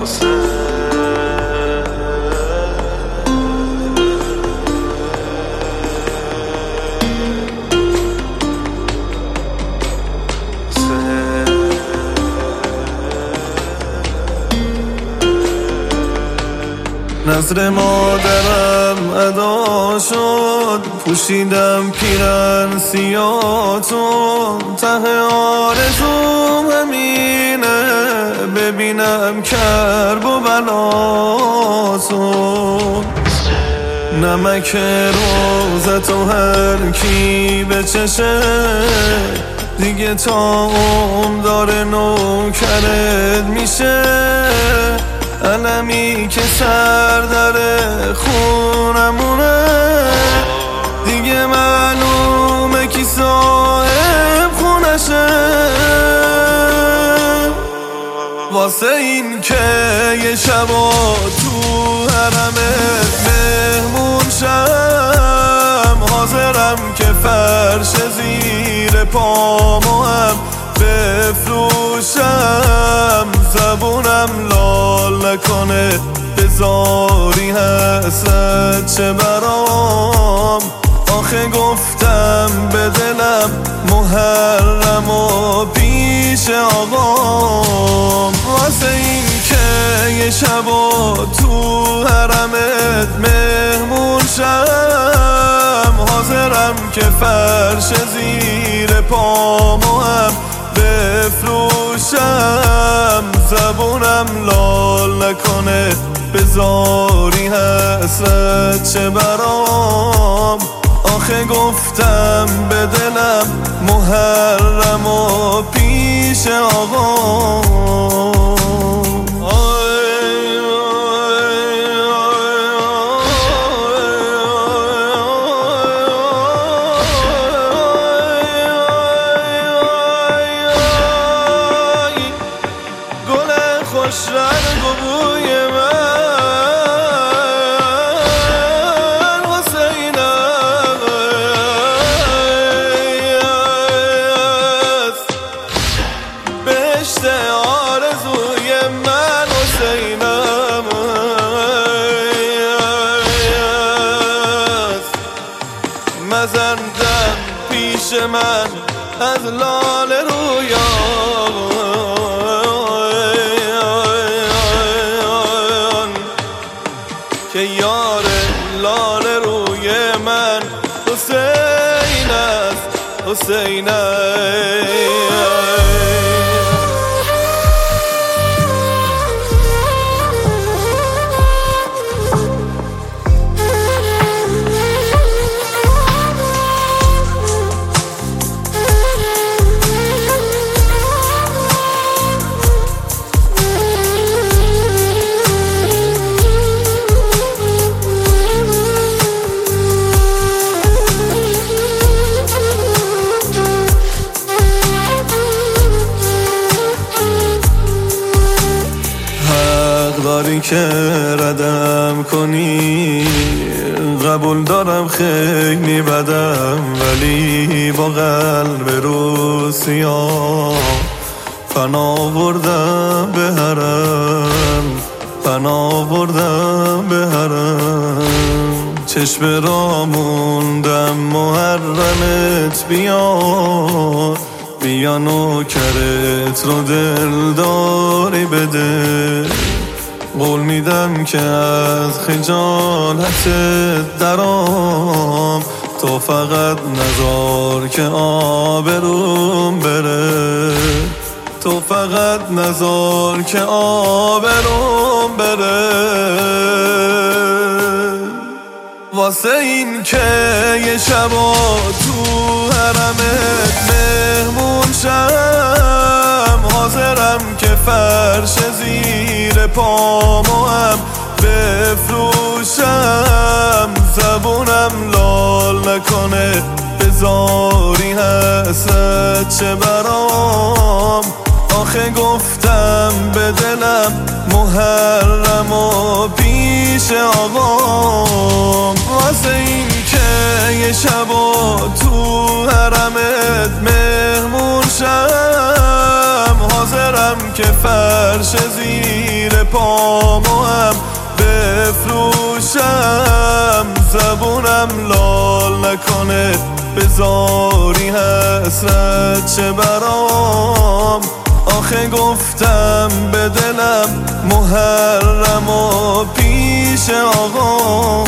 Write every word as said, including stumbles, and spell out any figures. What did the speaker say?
نظر مادرم ادا شد، پوشیدم پیرن سیاتون، ته آرزوم همینه ببینم کرب و بلاتون. نمک روزتو هر کی بچشه، دیگه تا عمر داره نوکرت میشه. علمی که سر داره خونمونه، دیگه معلومه کی صاحب خونشه. واسه این که یه شبا تو حرمت مهمون شم، حاضرم که فرش زیر پامو هم بفروشم. زبونم لال نکنه بذاری حسرت چه برام، آخه گفتم به دلم محرم و پیش آقام. واسه این که یه شبا تو حرمت مهمون شم، حاضرم که فرش زیر پامو هم بفروشم. زبونم لال نکنه بذاری حسرت چه برام، آخه گفتم به دلم محرم و پیش آقام. خوش رنگ و بوی من حسین است، بهشت آرزوی من حسین است. مزندم پیش من از لال رویا، که یار لال روی من حسین است، حسین است. داری که ردم کنی، قبول دارم خیلی بدم، ولی با قلب رو سیاه فنا بردم به حرم، فنا بردم به حرم. چشم را موندم محرمت بیار، بیا نوکرت رو دلداری بده. قول میدم که از خجالتت درام، تو فقط نذار که آبروم بره، تو فقط نذار که آبروم بره. واسه این که یه شبا تو حرمت مهمون شم، حاضرم که فرش زیر پامو هم بفروشم. زبونم لال نکنه بذاری حسرت چه برام، آخه گفتم به دلم محرم و پیش آقام. واسه این که یه شبا تو حرمت مهمون شم، حاضرم که فرش زیر پا زبونم لال نکنه، بذاری حسرت چه برام. آخه گفتم به دلم محرم و پیش آقام.